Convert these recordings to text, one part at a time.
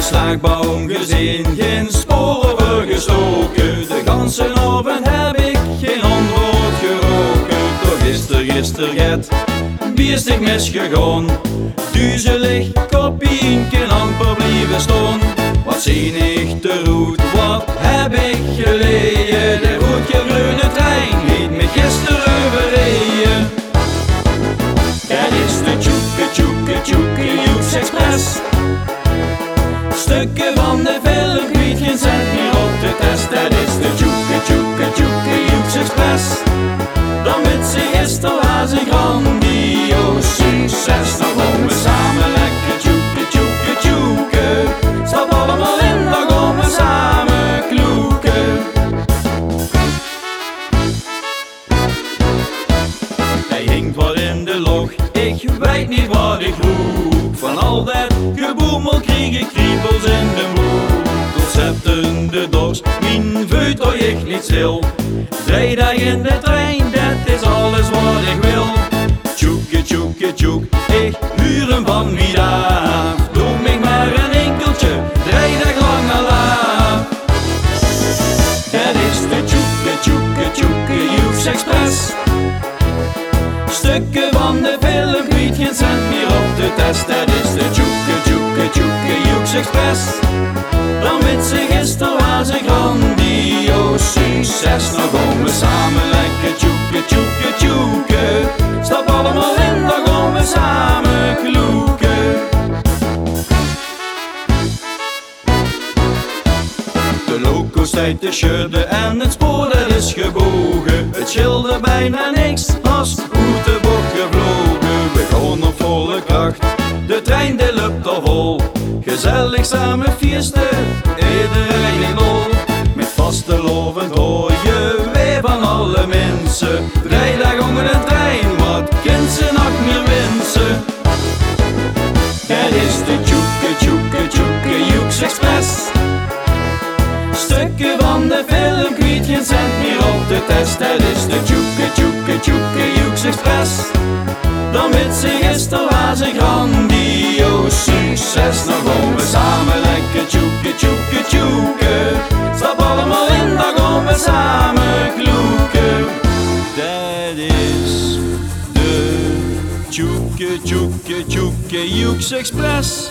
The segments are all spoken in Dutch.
slagboom gezien, geen spoor over gestoken. De ganse avond heb ik geen antwoord geroken. Toch is er get biestig misgegaan. Duizelig kopienken amper blijven staan. Wat zie ik de route, wat heb ik geleden? De roodgroene trein liet me gisteren overrijden. Dat is de Tjoeke Joeks Express. Stukken van de film kwijt, geen cent meer op de test. Dat is de Tjoeke Joeks Express. Dan met ze gisteren was een grandioos succes. Dan gaan we samen lekker tjoeke. Stap allemaal in, dan gaan we samen kloeken. Hij hinkt wat in de log, ik weet niet wat ik roep. Van al dat geboemel kreeg ik kriebels in de broek. Concepten de dorst, mijn vuut hoor ik niet stil. 3 dagen in de trein, dat is alles wat ik wil. Tjoek, ik huur hem van wie af. Doe mij maar een enkeltje, 3 dagen lang al af. Dat is de Tjoeke Joeks Express. Stukken van de film kwijt, geen cent meer op de test. Dat is de Tjoeke Joeks Express. Dan met ze gisteren was een grandioos succes. Nou gaan we samen lekker tjoeke. Stap allemaal in, dan gaan we samen kloeken. De loco's tijd te schudden en het spoor dat is gebogen. Het scheelde bijna niks als goed de bocht gevlogen. We gaan op volle kracht, de trein die loopt al vol. Gezellig samen feesten, iedereen in lol. Met vastelovend hoor je weer van alle mensen. 3 dagen onder de trein, wat kind ze nog meer wensen. Dat is de Tjoeke Joeks Express. Stukken van de film kwijt, geen cent meer op de test. Dat is de Tjoeke Joeks Express. Dan met ze gisteren was een grandioos succes. Nou gaan we samen lekker tjoeke. Stap allemaal in, dan gaan we samen kloeken. Dat is de Tjoeke Joeks Express.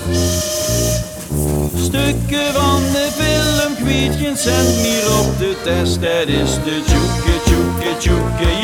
Stukken van de film kwijt, geen cent meer op de test. Dat is de Tjoeke